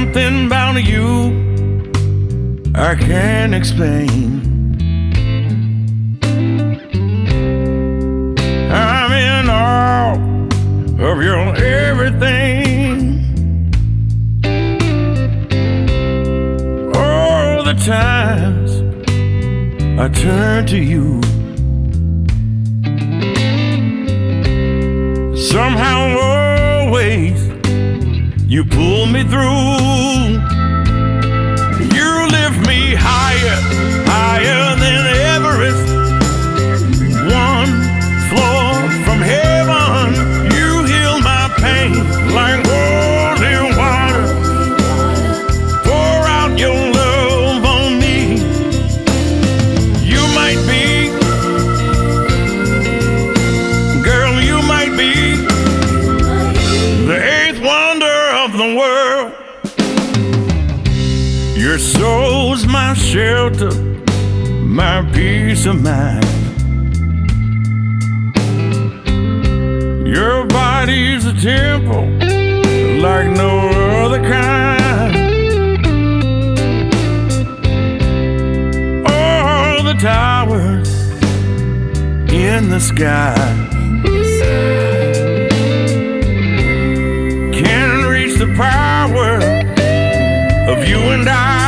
something about you I can't explain. I'm in awe of your everything. All the times I turn to you, somehow always you pull me through. You lift me higher, higher than Everest, one floor from heaven. You heal my pain like holy water. Pour out your love on me. You might be, girl, you might be the eighth wonder of the world. Your soul's my shelter, my peace of mind. Your body's a temple like no other kind. All the towers in the sky can't reach the power of you and I.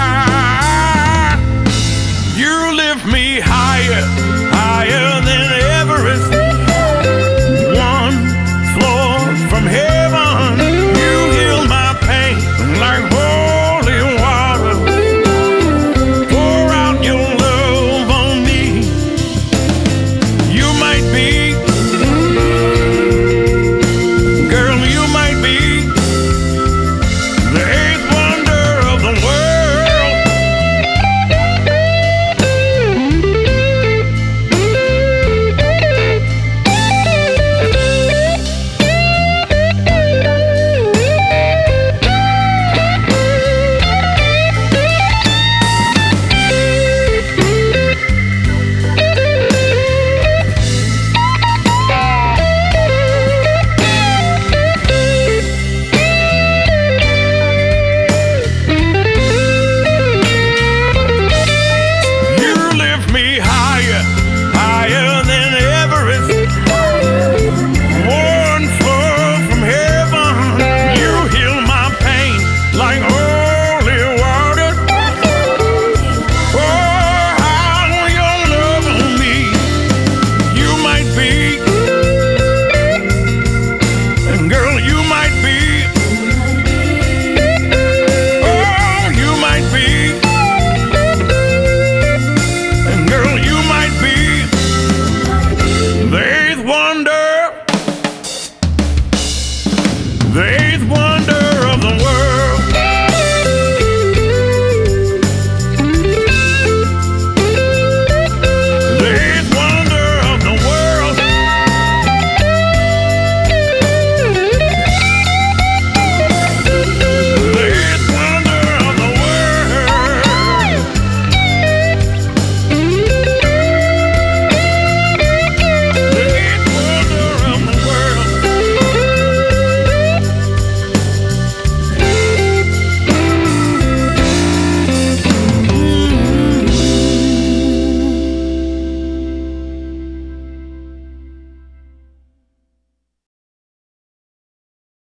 You lift me higher, higher than Everest, one floor from heaven. You heal my pain like holy water. Pour out your love on me. You might be, girl, you might be the eighth wonder of the world. The eighth